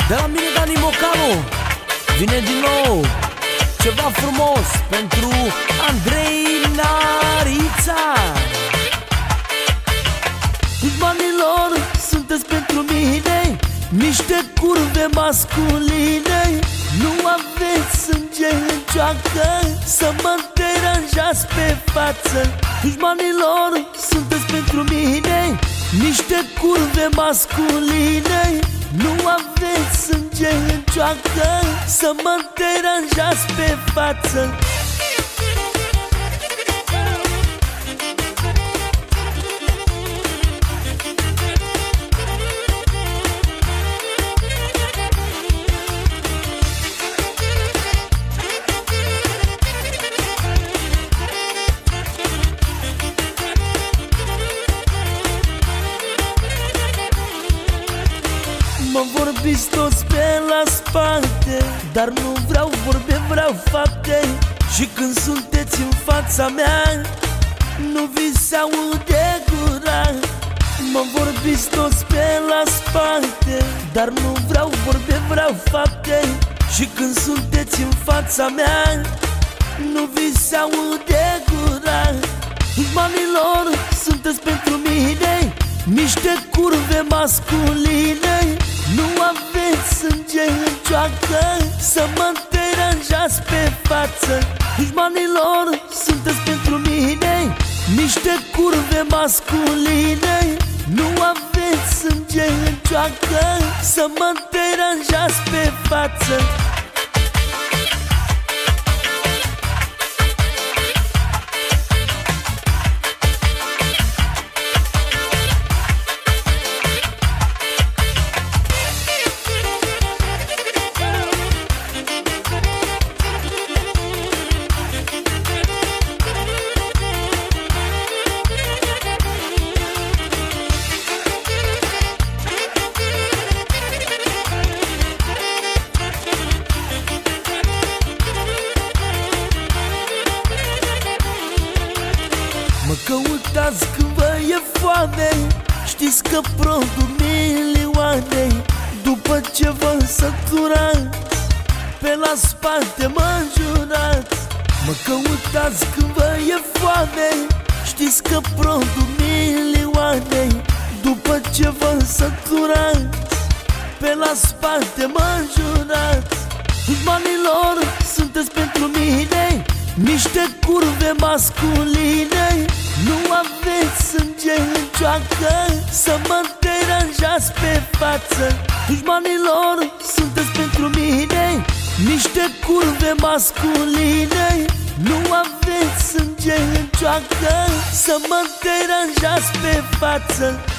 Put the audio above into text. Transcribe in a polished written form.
De la mine Dani Mocanu vine din nou ceva frumos pentru Andrei Narița. Dușmanilor, sunteți pentru mine niște curve masculine. Nu aveți sânge în cioacă să mă deranjați pe față. Dușmanilor, sunteți pentru mine niște curve masculine. Nu aveți sânge în cioacă să mă deranjați pe față. Mă vorbiți toți pe la spate, dar nu vreau vorbe, vreau fapte. Și când sunteți în fața mea, nu vi se aude gura. Mă vorbiți toți pe la spate, dar nu vreau vorbe, vreau fapte. Și când sunteți în fața mea, nu vi se aude gura. Dușmanilor, sunteți pentru mine niște curve masculine. Nu aveți sânge în cioacă să mă deranjați pe față. Dușmanilor, sunteți pentru mine niște curve masculine. Nu aveți sânge în cioacă să mă deranjați pe față. Mă căutați când vă e foame, știți că produc milioane. După ce vă săturați, pe la spate mă înjurați. Mă căutați când vă e foame, știți că produc milioane. După ce vă săturați, pe la spate mă înjurați. Dușmanilor, sunteți pentru mine niște curve masculine. Nu aveți sânge în cioacă să mă deranjați pe față. Dușmanilor, sunteți pentru mine niște curve masculine. Nu aveți sânge în cioacă să mă deranjați pe față.